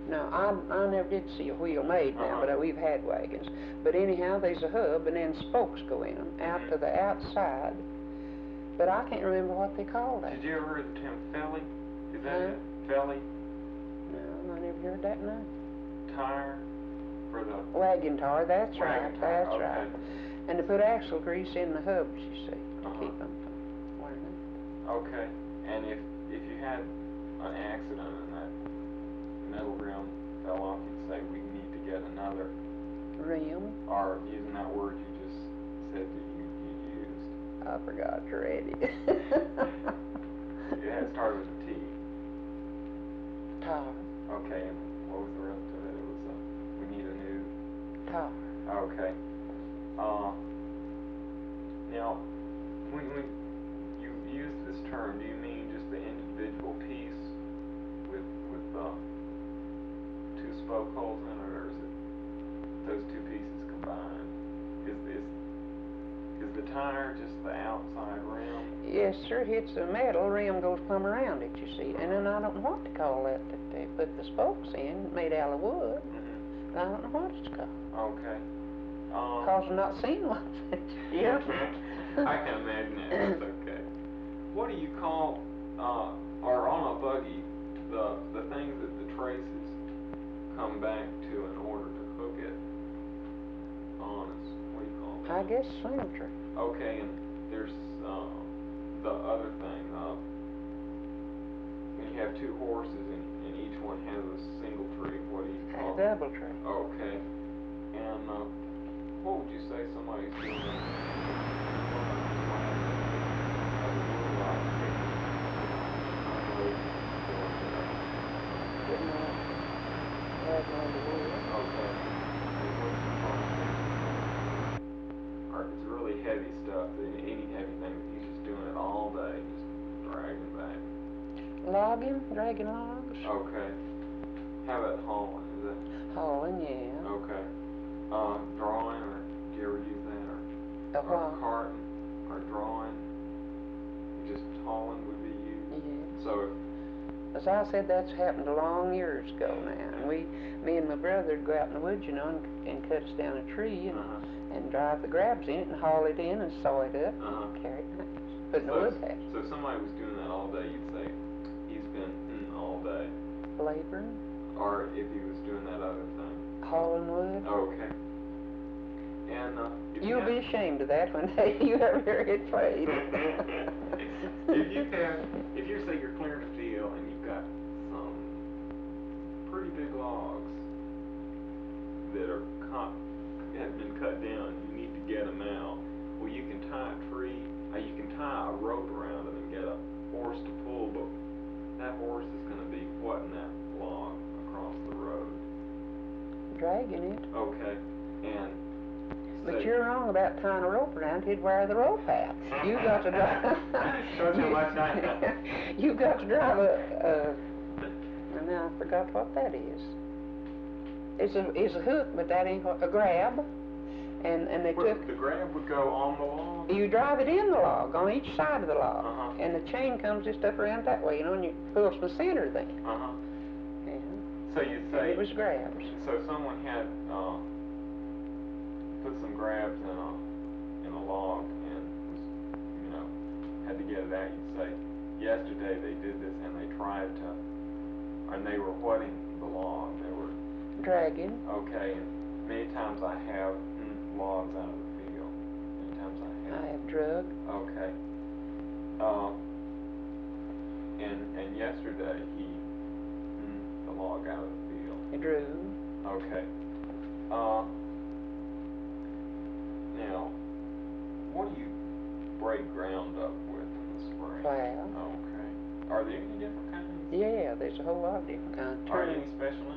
No, I never did see a wheel made now, but we've had wagons. But anyhow, there's a hub, and then spokes go in them, out to the outside. But I can't remember what they call that. Did you ever hear the term felly? Is that it? Felly? No, I never heard that name. Tire for the... Wagon tire, that's right, that's okay. right. And to put axle grease in the hubs, you see, to keep them from wearing out. Okay, and if you had an accident and that metal rim fell off, you'd say we need to get another rim, or using that word you just said that you used. I forgot already. It had started with a T. Tire. Okay, and what was the rest of it? It was we need a new tire. Okay. Now, when you use this term, do you mean just the individual piece with two spoke holes in it, or is it those two pieces combined? Is the tire just the outside rim? Yes, sir. It's a metal rim, goes plumb around it, you see. And then I don't know what to call that they put the spokes in, made out of wood. I don't know what it's called. Okay. Because I've not seen one. Yeah. I can imagine that. That's okay. What do you call, or on a buggy, the things that the traces come back to in order to hook it on? What do you call that? I guess symmetry. Okay, and there's the other thing. When you have two horses and each one has a single tree, what do you call it? A double tree. Okay. And what would you say somebody's doing? Okay. Or it's really heavy stuff. Any heavy thing, he's just doing it all day, just dragging back. Logging, dragging logs. Okay. How about hauling? Is that? Hauling, yeah. Okay. Drawing, or do you ever use that? Or carting, or drawing? Just hauling would be used? Yeah. So if... As I said, that's happened a long years ago now. And me and my brother would go out in the woods, you know, and cut us down a tree and drive the grabs in it and haul it in and saw it up and carry it back. Put in the wood patch. So if somebody was doing that all day, you'd say, he's been all day. Laboring. Or if he was doing that other thing. Hauling wood. Okay. And you'll be ashamed of that one day you ever hear it played. If you say you're clearing a field and you've got some pretty big logs that have been cut down, you need to get them out. Well, you can tie a tree, you can tie a rope around it and get a horse to pull, but that horse is going to be whatting that log across the road. Dragging it. Okay. And but you're wrong about tying a rope around. He'd wear the rope out. You got to drive. Shows how much I know. You got to drive and now I forgot what that is. It's a hook, but that ain't a grab. And they took. The grab would go on the log. You drive it in the log on each side of the log, and the chain comes just up around that way, you know, and you pull from the center then. Yeah. So you'd say. And it was grabs. So if someone had put some grabs in a log and was, you know, had to get it out, you'd say, yesterday they did this and they tried to, and they were whatting the log. They were dragging. Okay, and many times I have logs out of the field. Many times I have drug. Okay. And yesterday he the log out of the field. He drew. Okay. Now, what do you break ground up with in the spring? Plow. Okay. Are there any different kinds? Yeah, there's a whole lot of different kinds. Are there any special